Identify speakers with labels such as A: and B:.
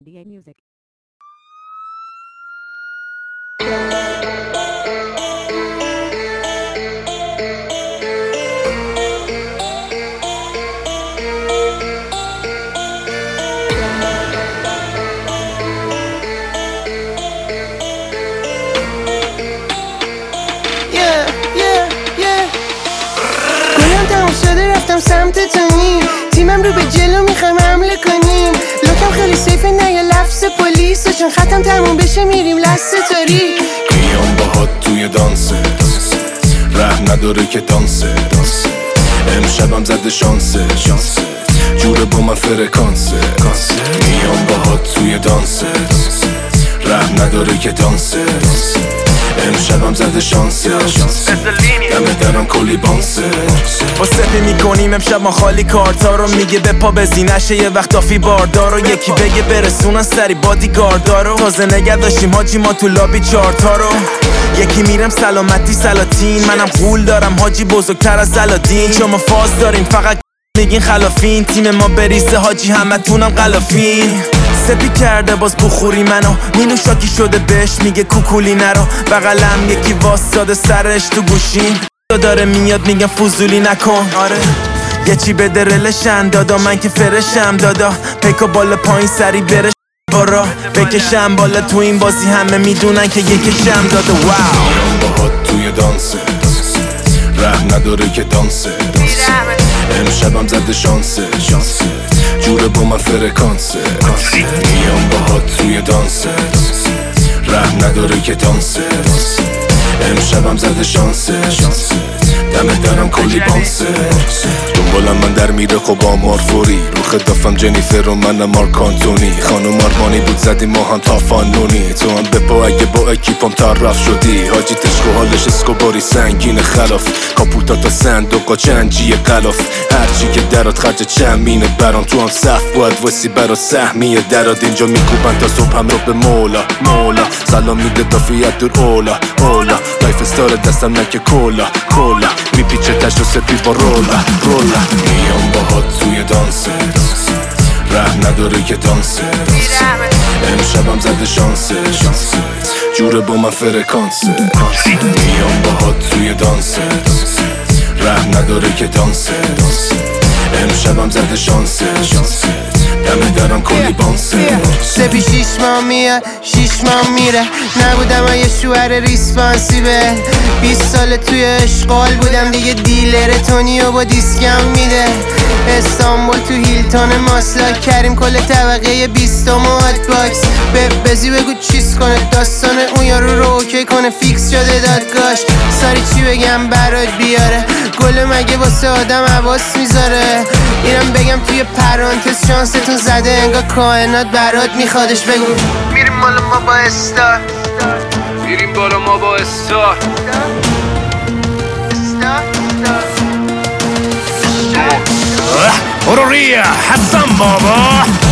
A: DA Music.
B: گلم تموم شده رفتم سمت تونی تیمم رو به جلو میخوایم حمله کنیم لوکم خیلی سیفه نه یه لفظ پلیس و چون ختم تموم بشه میریم لست تاری
C: میام باهات توی دانسه ره نداره که دانسه امشبم زده شانسه جوره با من فرکانسه میام باهات توی دانسه ره نداره که دانسه امشبم زده شانسه دمه درم کلی بانسه
D: با سپی میکنیم امشب ما خالی کارتا رو میگه به پا بزینشه یه وقت آفی باردار رو یکی بگه برسونن سری بادی گاردا رو تازه نگه داشتیم حاجی ما تو لابی چارتا رو یکی میرم سلامتی سلاطین منم غول دارم حاجی بزرگتر از زلادین چون ما فاز داریم فقط میگین خلافین تیم ما بریزه حاجی همه تونم غلافین سپی کرده باز بخوری منو نینو شاکی شده بهش میگه کوکولی نرو بغلم یکی واساده سرش تو گوشین داره میاد میگم فضولی نکن آره یه چی بده رلشن دادا من که فرشم دادا پیکا بالا پایین سری برش بارا بکشم بالا تو این بازی همه میدونن که یکشم دادا واو
C: میام باهات توی دانسه ره نداره که دانسه امشبم زده شانسه جوره با من فرکانسه میام باهات توی دانسه ره نداره که دانسه امشبم زده شانسه دمه درم کلی بانسه دنبالم من در میره خب آمار فوری رو خدافم جنیفر و منم مارک آنتونی خانم آرمانی بود زدیم ما هم تا فانونی تو هم بپا اگه با اکیپم طرف شدی حاجی تشک و حالش اسکوباری سنگین خلاف کاپوتا تا صندوقا چنجی غلاف هرچی که درات خرج چمینه برام تو هم صف باید وسی برا سهمیه درات اینجا میکوبن تا صبح هم رو به مولا سلام میده دافیت دور اولا لایف استار دستم نکه کولا میپیچه تشت و سپی با رولا میام باهات توی دانسه ره نداره که دانسه امشبم زده شانسه جوره با من فرکانسه میام باهات توی دانسه ره نداره که دانسه امشبم زده شانسه دمه درم کلی بانسه
B: سپی 6 ماه میاد 6 ماه میره نبودم یه شوهر ریسپانسیبل 20 سال توی اشغال بودم دیگه دیلر تونی و با دیسکم میده استانبول تو هیلتون ماسلاک کریم کل طبقه 20 و هات باکس بزی بگو چیز کنه داستان اون یارو رو اوکی کنه فیکس شده دادگاش ساری چی بگم برات بیاره گل مگه واسه آدم حواس میذاره اینم بگم توی پرانتز شانستون زده انگار کائنات برات میخوادش بگو میریم بالا ما با استار
D: برو ریا حسن بابا